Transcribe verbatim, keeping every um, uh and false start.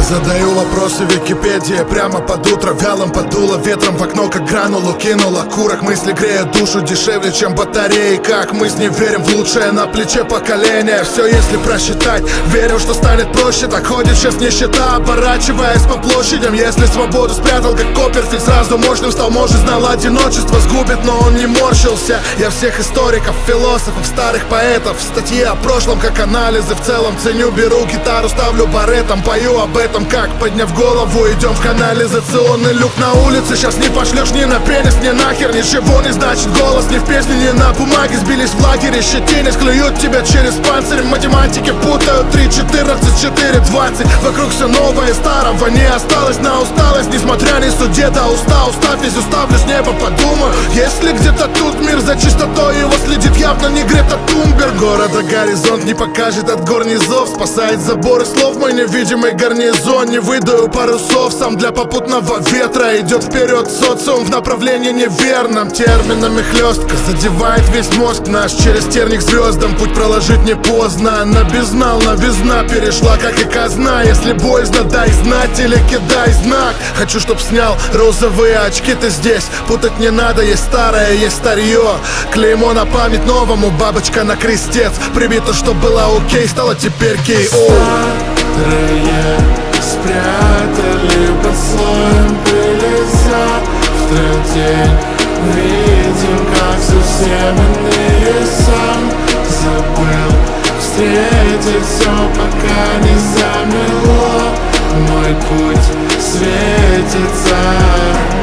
Задаю вопросы Википедии прямо под утро. Вялым подуло ветром в окно, как гранулу кинула. Курок мысли греет душу дешевле, чем батареи. Как мы с ней верим в лучшее на плече поколения. Все если просчитать, верил, что станет проще. Так ходит сейчас нищета, оборачиваясь по площадям. Если свободу спрятал, как Копперфильд, сразу мощным стал. Может, знал, одиночество сгубит, но он не морщился. Я всех историков, философов, старых поэтов, статьи о прошлом, как анализы в целом ценю. Беру гитару, ставлю баретом, пою об этом, как, подняв голову, идем в канализационный люк на улице. Сейчас не пошлешь ни на пенис, ни нахер. Ничего не значит голос, ни в песне, ни на бумаге. Сбились в лагере, щетине, клюют тебя через панцирь. Математики путают три, четырнадцать, четыре, двадцать. Вокруг все новое, старого не осталось. На усталость, несмотря ни судета, уста, устав, весь устав, лишь небо подумаю. Если где-то тут мир за чистотой, его следит явно не Грета Тунберг. Города горизонт не покажет от гор низов. Спасает заборы слов мой невидимый гарнизон. Не выдаю парусов, сам для попутного ветра. Идет вперед социум в направлении неверном. Терминами хлестка задевает весь мозг наш. Через терник звездам путь проложить не поздно. На безнал, новизна перешла, как и казна. Если боязно, дай знать или кидай знак. Хочу, чтоб снял розовые очки, ты здесь. Путать не надо, есть старое, есть старье. Клеймо на память новому, бабочка на крестец. Прибито, что было окей, стало теперь кей-о. Старые спрятали под слоем пыли завтра день. Видим, как совсем иные, сам забыл встретить все, пока не замело. Мой путь светится.